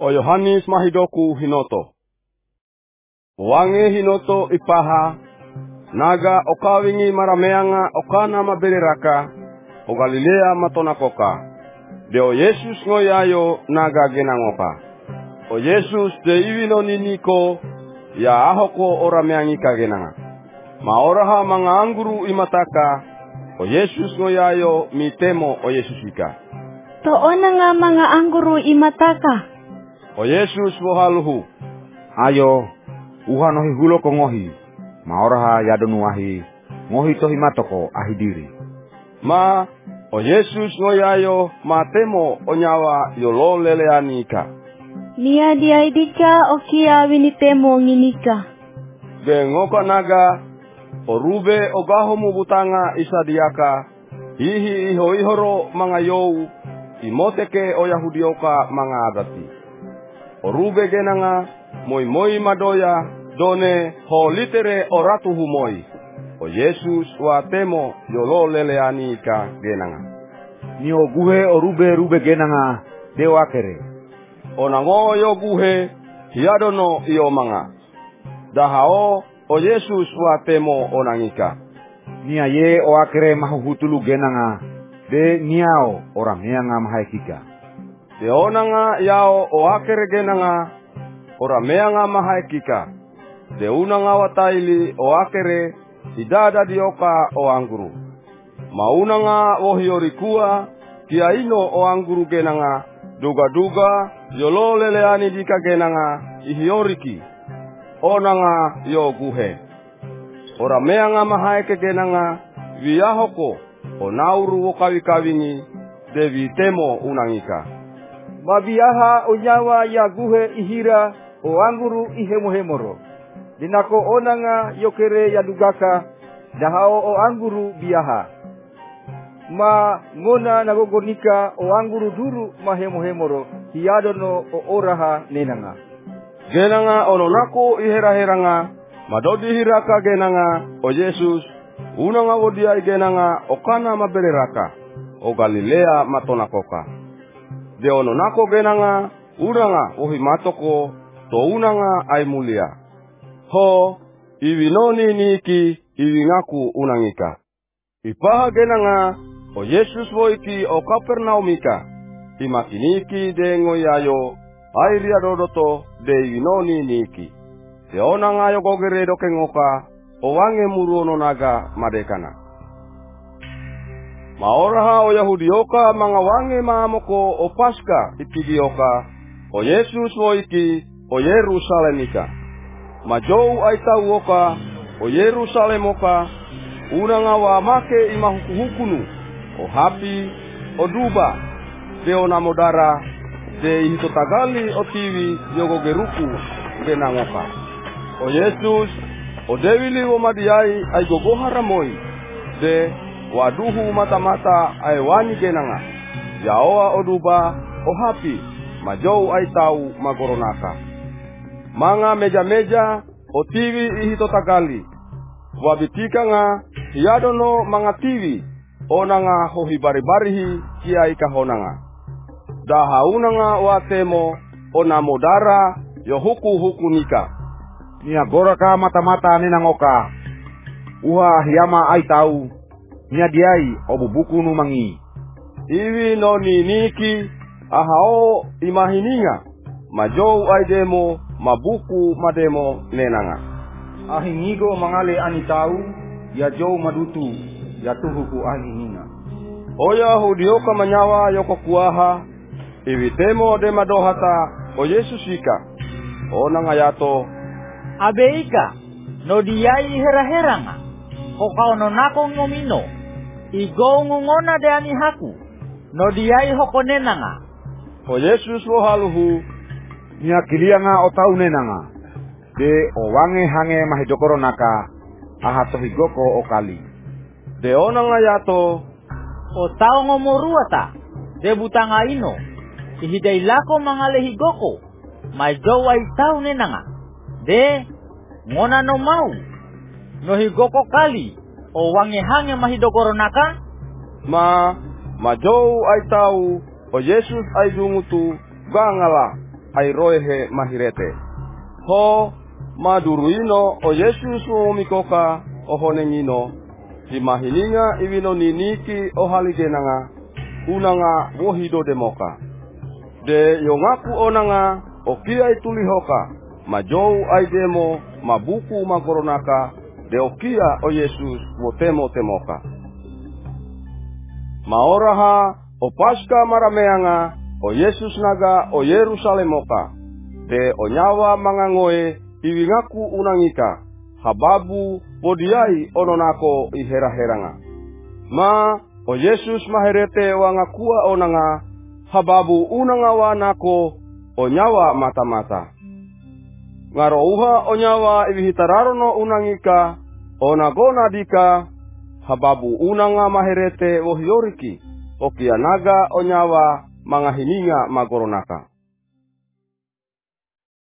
O Yohanes mahidoku hinoto. Wange hinoto ipaha, naga okawingi marameanga okana mabereraka, o Galilea matonakoka. De o Yesus ngoyayo naga genangoka. O Yesus de iwino niniko, ya ahoko orameangi kagenanga. Maoraha mga angguru imataka, o Yesus ngoyayo mitemo o Yesusika. Toona nga mga angguru imataka. O Yesus wohaluhu. Ayo, uha nohi hulo ko ngohi. Maoraha yadonuahi, ngohi tohi matoko ahidiri. Ma, o Yesus ngoyayo matemo o nyawa yolo leleanika. Nia diaidika o kia winitemo nginika. Bengoka naga, o rube o gaho mubutanga isadiaka, hihi iho ihoro mga yow, imoteke o Yahudioka mga adati. O rube genanga, moi madoya, done ho litere o ratu humoi. O Yesus wa temo yolo leleani ka genanga. Ni o guhe o rube genanga dewa kere. O nango yo guhe, hiadono iyo mga. Dahao o Yesus wa temo o nangika. Nia ye o akere mahuhutulu genanga, de niao orameanga mahaikika. De onanga yao o akere genanga, orameanga mahaikika. De unanga wataili o akere, idada dioka o angguru. Maunanga o hiorikua, kia ino o angguru genanga, duga yolo leleani dika genanga, ihioriki. Onanga yo guhe. Orameanga mahaike genanga, viahoko, o nauru o kawingi, de vitemo unangika. Mabiaha o nyawa ya guhe ihira, o angguru ihemohemoro. Dinako onanga yokere ya dugaka, dahao o angguru biaha. Ma ngona nagogonika o angguru duru mahemohemoro, hiadono o oraha nenanga. Genanga ononako ihera-heranga, madodi hiraka genanga o Yesus, unanga wodiai genanga okana mabereraka, o Galilea matonakoka. De ononako genanga, unanga ohimatoko, to unanga ai mulia. Ho, iwinoni niki iwingaku unangika. Ipaha genanga, o Yesus woiki o Kapernaumika, imakiniki de ngoyayo, airia dodoto de iwinoni niki. De onanga yo gogere dokengoka, o wange muruono naga madekana. Maoraha o Yahudioka mga wange maamoko o Paska itidioka, o Yesus woiki o Yerusalemika. Majou aitauoka, o Yerusalemoka, unanga wa make imahukuhukunu, o hapi, o duba, de onamodara, de ihitotagali o tiwi yogogeruku genangoka. O Yesus, o dewili o madiai ay gogoharamoi, de waduhu mata-mata ay wani genanga, yaoa o duba, o hapi, majou ay tau magoronaka. Mga meja-meja o tiwi ihitotagali, wabitika nga hiadono mga tiwi, onanga hohibari-barihi kia ikahonanga. Dahaunanga watemo onamodara yohuku nika. Nia goraka mata-mata nenangoka, uha hiyama ai tau, nia diai o bubuku numangi. Iwi no niki, ahao imahininga, majou ai demo, mabuku mademo nenanga. Ahingigo mangale anitau, ya jou madutu, ya tuhuku ahininga. O Yahudioka manyawa yoko kuaha, iwitemo de madohata o Yesusika. O nangayato, abeika, no diai hera-heranga, o kaononako ngomino, igo ngungona de anihaku, no diai hokonenanga. O Yesus wohaluhu, Nia kilianga o tau nenanga, de o wange hange mahidokoro naka, ahatohigoko o kali. De onangayato, O tao ngomoruata, de butanga ino, ihidailako mangalehigoko, may jowai tao nenanga, de ngona no mau, no higoko kali, o wange hange mahidokoro naka, majou ay tau, o Yesus ay dungutu, gangala, airoehe mahirete. Ho maduruino o Yesus mikoka o honengino di mahininga iwino niniki o haligenanga unanga wohido demoka. De yongaku onanga o kia itulihoka majou aidemo mabuku magoronaka de o kia o Yesus wotemo temoka. Maoraha o Paska marameanga o Yesus naga o Yerusalemoka de o nyawa mangangoe iwingaku unangika hababu podiai ononako ihera-heranga. Ma o Yesus maherete wangakua onanga hababu unanga wanako o nyawa mata-mata. Ngarouha o nyawa ibihitararono unangika onagona dika hababu unanga maherete wohioriki o kianaga o nyawa mangahininga magoronaka.